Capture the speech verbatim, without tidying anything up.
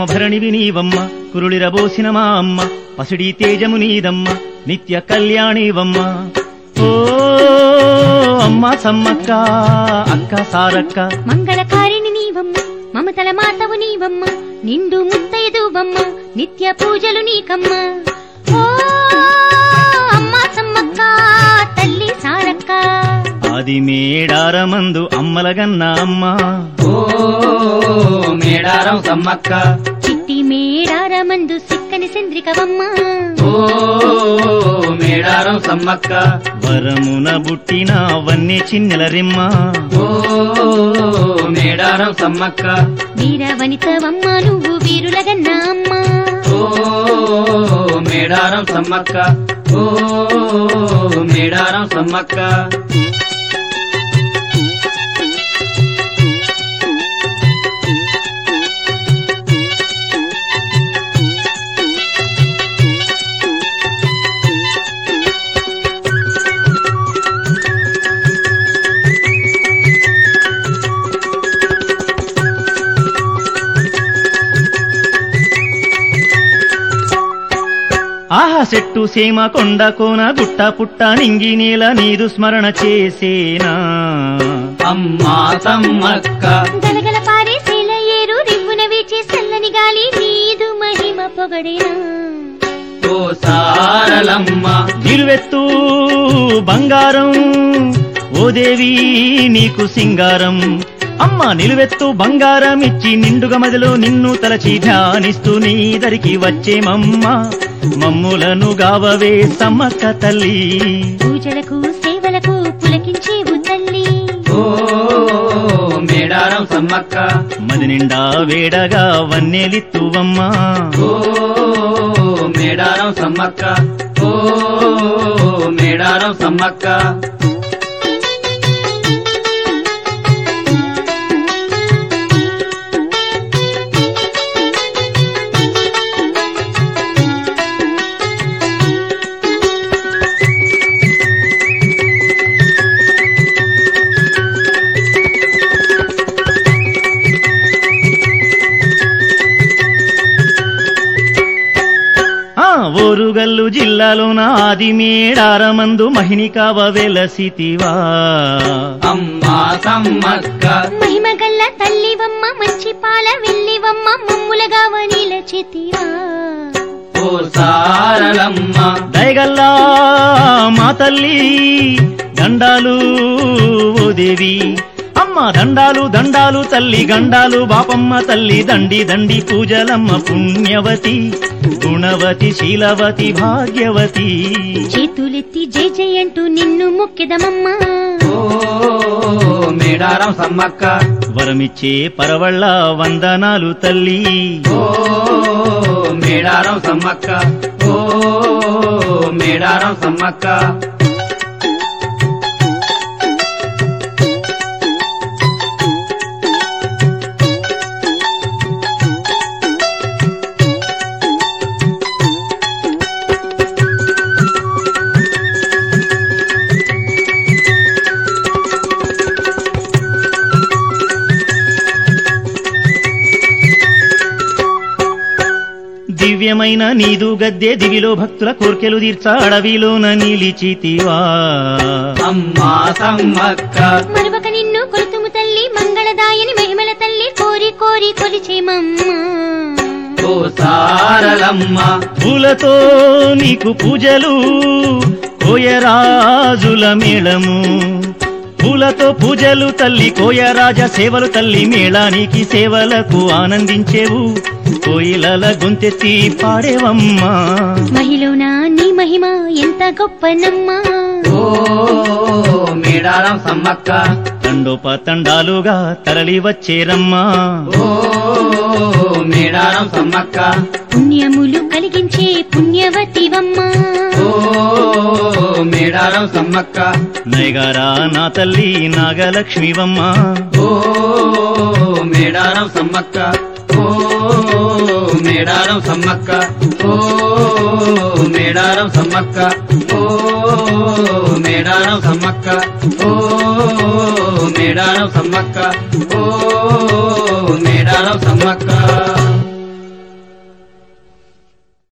భరణివి నీవమ్మ కురుళిరబోసిన మా అమ్మ పసిడి తేజము నీదమ్మ నిత్య కళ్యాణివమ్మ ఓ అమ్మ సమ్మక్క అక్క సారక్క మంగళకారిణి నీవమ్మ మమతల మాతవు నీవమ్మ నిండు ముత్తైదువమ్మ నిత్య పూజలు నీకమ్మ ఓ అమ్మ సమ్మక్క తల్లి సారక్క ఆది మేడారమందు అమ్మలగన్న అమ్మ ఓ మేడారం సమ్మక్క చిట్టి మేడారమందు సిక్కని చంద్రికవమ్మ ఓ మేడారం సమ్మక్క వరమున బుట్టిన వన్నె చిన్నెల రిమ్మ ఓ మేడారం సమ్మక్క వీర వనితవమ్మ నువ్వు వీరులగన్న అమ్మ ఓ మేడారం సమ్మక్క ఓ మేడారం సమ్మక్క ఆహా చెట్టు సీమ కొండ కోన గుట్ట పుట్ట నింగి నేల నీదు స్మరణ చేసేనా అమ్మా సమ్మక్క గలగల పారేసేల ఏరు రివ్వున వీచే చల్లని గాలి నీదు మహిమ పొగడేనా ఓ సారలమ్మ నిలువెత్తు బంగారం ఓ దేవి నీకు సింగారం అమ్మ నిలువెత్తు బంగారం ఇచ్చి నిండుగా మదిలో నిన్ను తలచి ధ్యానిస్తూ నీ దరికి వచ్చేమమ్మ మమ్ములను గావవే సమ్మక్క తల్లి పూజలకు సేవలకు పులకించేవు తల్లి ఓ మేడారం సమ్మక్క మది నిండా వేడగా వన్నెలిత్తువమ్మా ఓ మేడారం సమ్మక్క ఓ మేడారం సమ్మక్క ఓరుగల్లు జిల్లాలోన ఆది మేడారమందు మహిని కావ వెలసితివా అమ్మా సమ్మక్క మహిమ గల్ల తల్లివమ్మ మంచి పాల వెళ్ళివమ్మ మమ్ములగావ నిలచితివా ఓ సారలమ్మ దయగల్లా మా తల్లి దండాలు ఓ దేవి అమ్మ దండాలు దండాలు తల్లి గండాలు బాపమ్మ తల్లి దండి దండి పూజలమ్మ పుణ్యవతి గుణవతి శీలవతి భాగ్యవతి చేతులెత్తి జై జై అంటూ నిన్ను మొక్కెదమమ్మ ఓ మేడారం సమ్మక్క వరమిచ్చే పరవళ్ళ వందనాలు తల్లి ఓ మేడారం సమ్మక్క ఓ మేడారం సమ్మక్క దివ్యమైన నీదు గద్దె దివిలో భక్తుల కోర్కెలు తీర్చ అడవిలోన నిలిచితివా అమ్మా సమ్మక్క మరువక నిన్ను కొలుతుము తల్లి మంగళదాయని మహిమల తల్లి కోరి కోరి కొలిచేమమ్మ ఓ సారలమ్మ పూలతో నీకు పూజలు కోయరాజుల మేళము పూలతో పూజలు తల్లి కోయరాజ సేవలు తల్లి మేళానికి సేవలకు ఆనందించేవు కోయిలల గొంతెత్తి పాడేవమ్మా మహిళనా నీ మహిమ ఎంత గొప్పనమ్మా ఓ మేడారం సమ్మక్క తండోపతండాలుగా తరలి వచ్చేరమ్మా ఓ మేడారం సమ్మక్క పుణ్యములు కలిగించే పుణ్యవతివమ్మ ఓ మేడారం సమ్మక్క నయగారా నా తల్లి నాగలక్ష్మివమ్మ ఓ మేడారం సమ్మక్క ఓ మేడారం సమ్మక్క ఓ మేడారం సమ్మక్క ఓ మేడారం సమ్మక్క ఓ మేడారం సమ్మక్క ఓ మేడారం సమ్మక్క